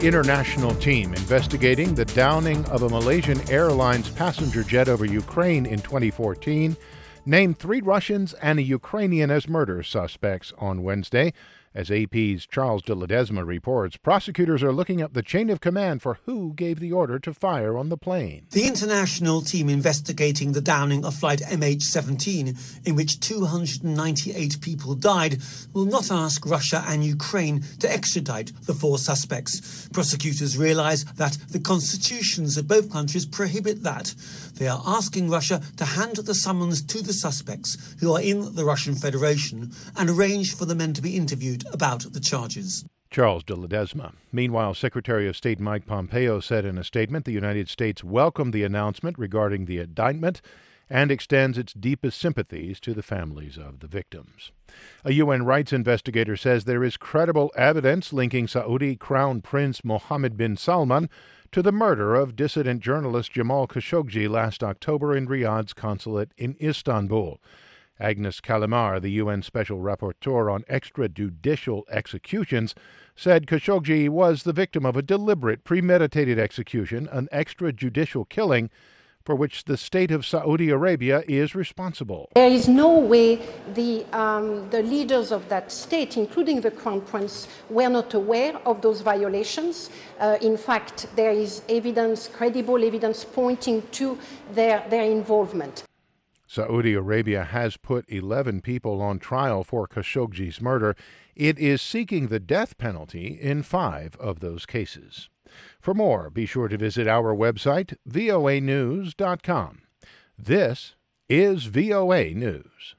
international team investigating the downing of a Malaysian Airlines passenger jet over Ukraine in 2014 named 3 Russians and a Ukrainian as murder suspects on Wednesday. As AP's Charles de Ledesma reports, prosecutors are looking up the chain of command for who gave the order to fire on the plane. The international team investigating the downing of flight MH17, in which 298 people died, will not ask Russia and Ukraine to extradite the 4 suspects. Prosecutors realize that the constitutions of both countries prohibit that. They are asking Russia to hand the summons to the suspects who are in the Russian Federation and arrange for the men to be interviewed about the charges. Charles de Ledesma. Meanwhile, Secretary of State Mike Pompeo said in a statement the United States welcomed the announcement regarding the indictment and extends its deepest sympathies to the families of the victims. A UN rights investigator says there is credible evidence linking Saudi Crown Prince Mohammed bin Salman to the murder of dissident journalist Jamal Khashoggi last October in Riyadh's consulate in Istanbul. Agnes Kalamar, the UN Special Rapporteur on extrajudicial executions, said Khashoggi was the victim of a deliberate, premeditated execution, an extrajudicial killing, for which the state of Saudi Arabia is responsible. There is no way the leaders of that state, including the Crown Prince, were not aware of those violations. In fact, there is evidence, credible evidence, pointing to their involvement. Saudi Arabia has put 11 people on trial for Khashoggi's murder. It is seeking the death penalty in 5 of those cases. For more, be sure to visit our website, voanews.com. This is VOA News.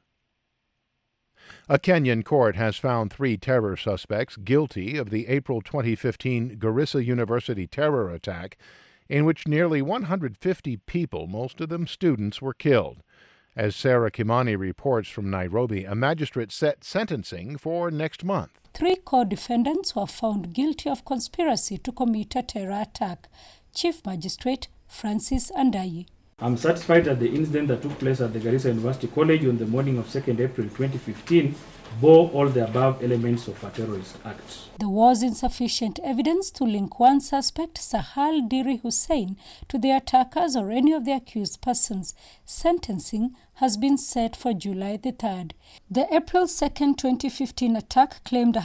A Kenyan court has found 3 terror suspects guilty of the April 2015 Garissa University terror attack, in which nearly 150 people, most of them students, were killed. As Sarah Kimani reports from Nairobi, a magistrate set sentencing for next month. 3 co-defendants were found guilty of conspiracy to commit a terror attack. Chief Magistrate Francis Andayi. I'm satisfied that the incident that took place at the Garissa University College on the morning of 2nd April 2015 bore all the above elements of a terrorist act. There was insufficient evidence to link one suspect, Sahal Diri Hussein, to the attackers or any of the accused persons. Sentencing has been set for July the 3rd. The April 2nd, 2015 attack claimed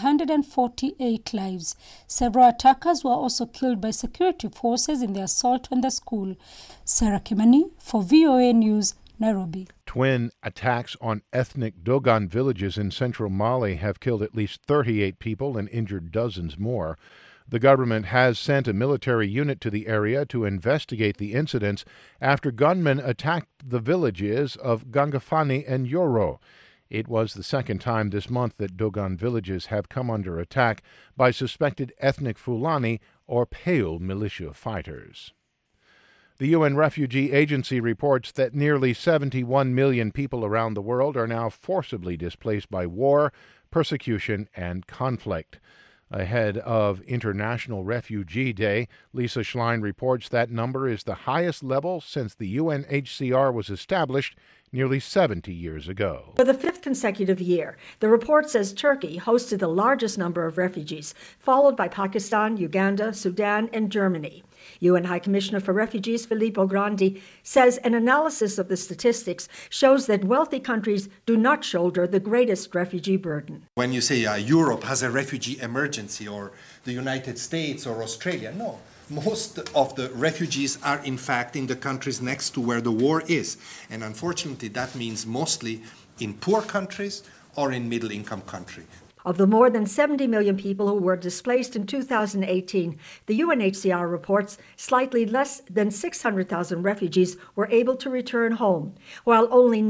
148 lives. Several attackers were also killed by security forces in the assault on the school. Sarah Kimani for VOA News, Nairobi. Twin attacks on ethnic Dogon villages in central Mali have killed at least 38 people and injured dozens more. The government has sent a military unit to the area to investigate the incidents after gunmen attacked the villages of Gangafani and Yoro. It was the second time this month that Dogon villages have come under attack by suspected ethnic Fulani or Pale militia fighters. The UN Refugee Agency reports that nearly 71 million people around the world are now forcibly displaced by war, persecution, and conflict. Ahead of International Refugee Day, Lisa Schlein reports that number is the highest level since the UNHCR was established nearly 70 years ago. For the 5th consecutive year, the report says Turkey hosted the largest number of refugees, followed by Pakistan, Uganda, Sudan, and Germany. UN High Commissioner for Refugees Filippo Grandi says an analysis of the statistics shows that wealthy countries do not shoulder the greatest refugee burden. When you say Europe has a refugee emergency, or the United States or Australia, no. Most of the refugees are in fact in the countries next to where the war is. And unfortunately, that means mostly in poor countries or in middle-income countries. Of the more than 70 million people who were displaced in 2018, the UNHCR reports slightly less than 600,000 refugees were able to return home, while only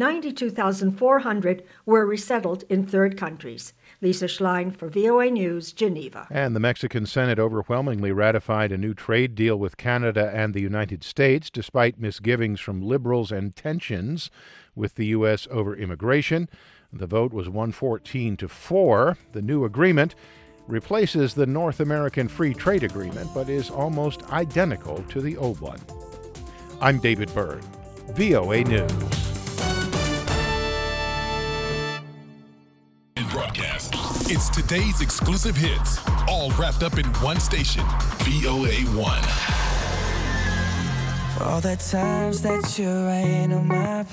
92,400 were resettled in third countries. Lisa Schlein for VOA News, Geneva. And the Mexican Senate overwhelmingly ratified a new trade deal with Canada and the United States, despite misgivings from liberals and tensions with the U.S. over immigration. The vote was 114-4. The new agreement replaces the North American Free Trade Agreement, but is almost identical to the old one. I'm David Byrne, VOA News. Broadcast. It's today's exclusive hits, all all wrapped up in one station, VOA1. For all the times that you rain on my